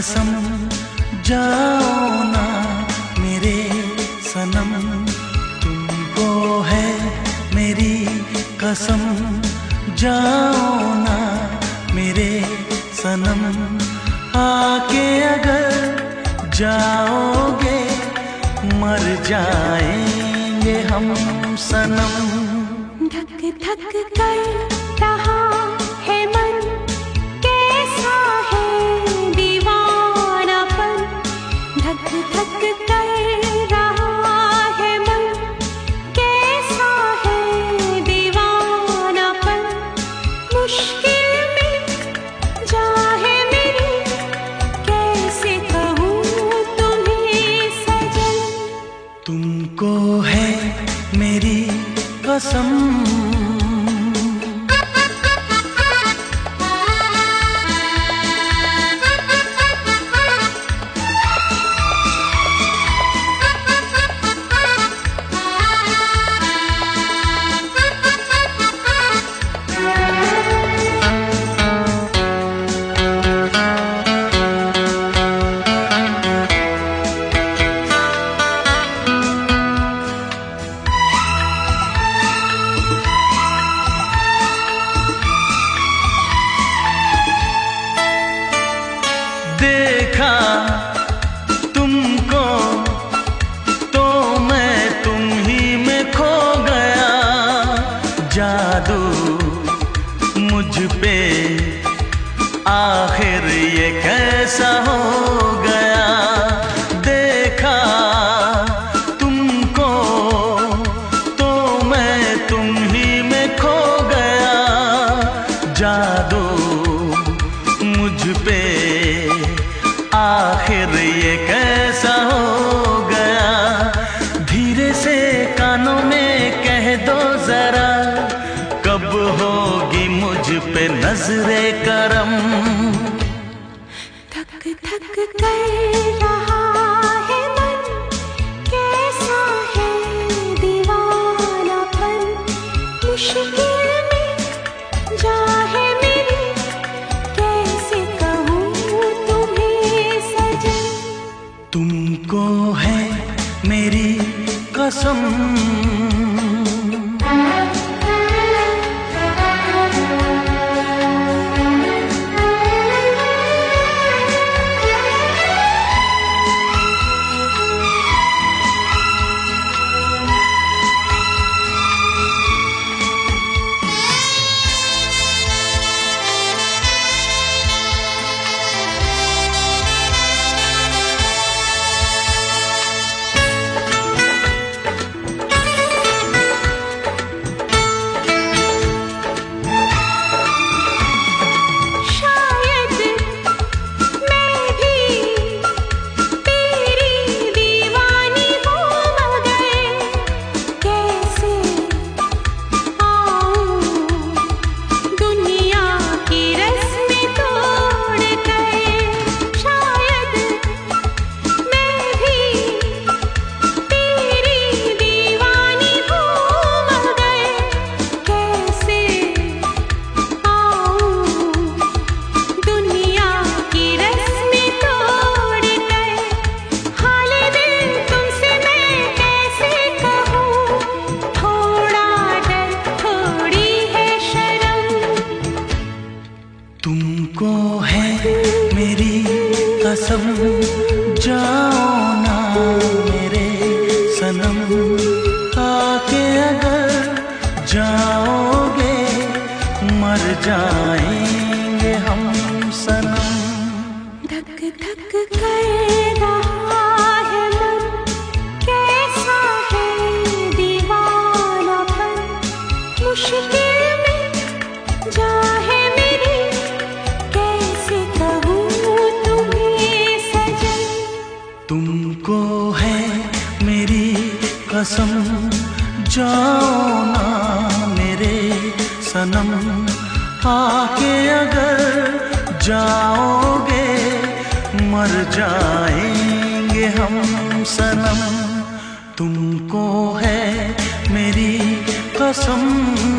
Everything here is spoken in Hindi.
कसम जाओ ना मेरे सनम, तुमको है मेरी कसम जाओ ना मेरे सनम, आके अगर जाओगे मर जाएंगे हम सनम। धक धक कर रहा है मन, कैसा है दीवानापन। धक धक कर रहा है मन, कैसा है दीवानापन। मुश्किल में जाहे मेरी, कैसे कहूँ तुम्हें सजन। तुमको है मेरी कसम। देखा तुमको तो मैं तुम ही में खो गया, जादू मुझ पे आखिर ये कैसा हो गया। देखा तुमको तो मैं तुम ही में खो गया, जादू मुझ पे आखिर ये कैसा हो गया। धीरे से कानों में कह दो जरा, कब होगी मुझ पे नजरे करम। धक धक कर रहा है मन, कैसा है दीवानापन। मुश्किल में जाहे मेरी, कैसे कहूँ तुम्हें सजन। तुमको है मेरी कसम। तुमको है मेरी कसम जाओ ना मेरे सनम, आके अगर जाओगे मर जाएंगे हम सनम। धक धक कर रहा है मन, कैसा है दीवानापन। मुश्किल में जाहे मेरी, कैसे कहूँ तुम्हें सजन। तुमको है मेरी कसम जाओ ना मेरे सनम, आके अगर जाओगे मर जाएंगे हम सनम। तुमको है मेरी कसम।